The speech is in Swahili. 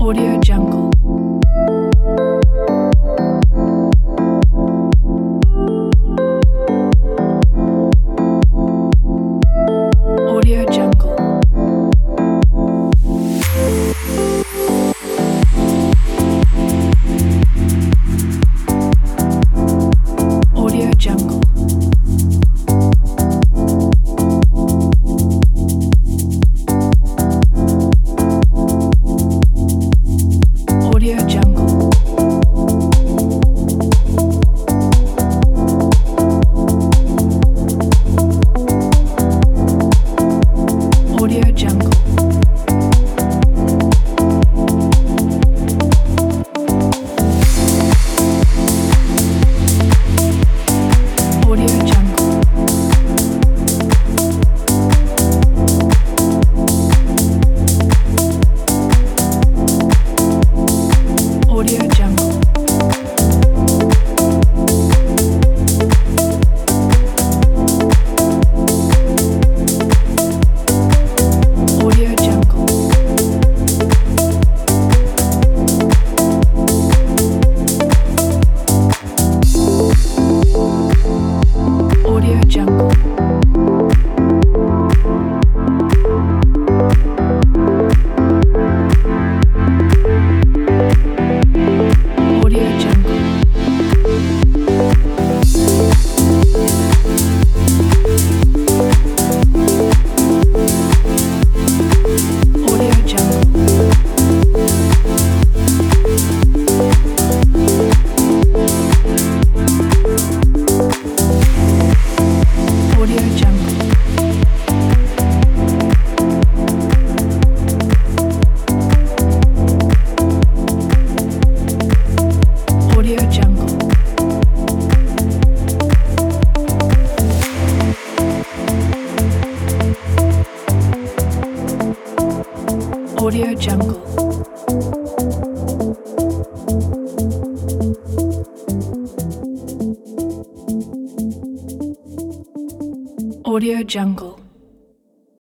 Audio Jungle. Audio Jungle. Audio Jungle. Audio Jungle. Audio Jungle. Audio Jungle. Audio Jungle. Audio Jungle. Audio Jungle. Audio Jungle. Audio Jungle. Audio Jungle. Audio Jungle. Audio Jungle. Audio Jungle.